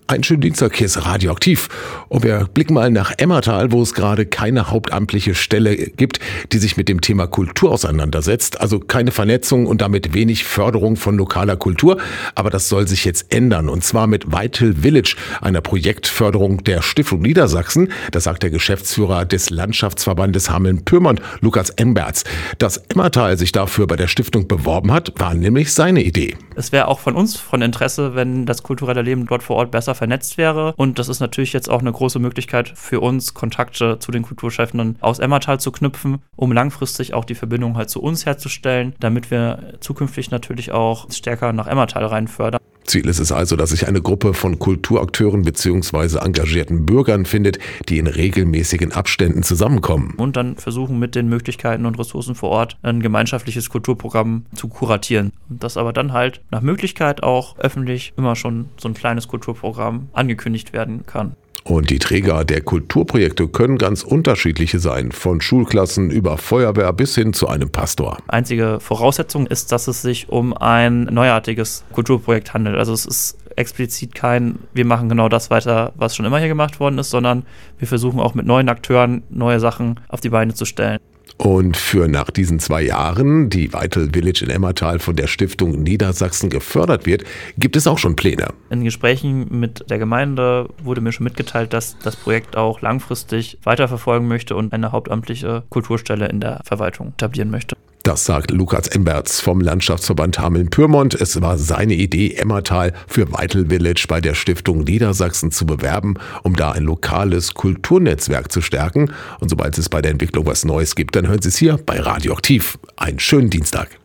Einen schönen Dienstag, hier ist Radioaktiv. Und wir blicken mal nach Emmertal, wo es gerade keine hauptamtliche Stelle gibt, die sich mit dem Thema Kultur auseinandersetzt. Also keine Vernetzung und damit wenig Förderung von lokaler Kultur. Aber das soll sich jetzt ändern. Und zwar mit Vital Village, einer Projektförderung der Stiftung Niedersachsen. Das sagt der Geschäftsführer des Landschaftsverbandes Hameln-Pyrmont, Lukas Emberts. Dass Emmertal sich dafür bei der Stiftung beworben hat, war nämlich seine Idee. Es wäre auch von uns von Interesse, wenn das kulturelle Leben dort vor Ort besser vernetzt wäre. Und das ist natürlich jetzt auch eine große Möglichkeit für uns, Kontakte zu den Kulturschaffenden aus Emmertal zu knüpfen, um langfristig auch die Verbindung halt zu uns herzustellen, damit wir zukünftig natürlich auch stärker nach Emmertal rein fördern. Ziel ist es also, dass sich eine Gruppe von Kulturakteuren bzw. engagierten Bürgern findet, die in regelmäßigen Abständen zusammenkommen. Und dann versuchen mit den Möglichkeiten und Ressourcen vor Ort ein gemeinschaftliches Kulturprogramm zu kuratieren. Und das aber dann halt nach Möglichkeit auch öffentlich immer schon so ein kleines Kulturprogramm angekündigt werden kann. Und die Träger der Kulturprojekte können ganz unterschiedliche sein, von Schulklassen über Feuerwehr bis hin zu einem Pastor. Einzige Voraussetzung ist, dass es sich um ein neuartiges Kulturprojekt handelt. Also es ist explizit kein, wir machen genau das weiter, was schon immer hier gemacht worden ist, sondern wir versuchen auch mit neuen Akteuren neue Sachen auf die Beine zu stellen. Und für nach diesen 2 Jahren, die Vital Village in Emmertal von der Stiftung Niedersachsen gefördert wird, gibt es auch schon Pläne. In Gesprächen mit der Gemeinde wurde mir schon mitgeteilt, dass das Projekt auch langfristig weiterverfolgen möchte und eine hauptamtliche Kulturstelle in der Verwaltung etablieren möchte. Das sagt Lukas Emberts vom Landschaftsverband Hameln-Pyrmont. Es war seine Idee, Emmertal für Vital Village bei der Stiftung Niedersachsen zu bewerben, um da ein lokales Kulturnetzwerk zu stärken. Und sobald es bei der Entwicklung was Neues gibt, dann hören Sie es hier bei Radioaktiv. Einen schönen Dienstag.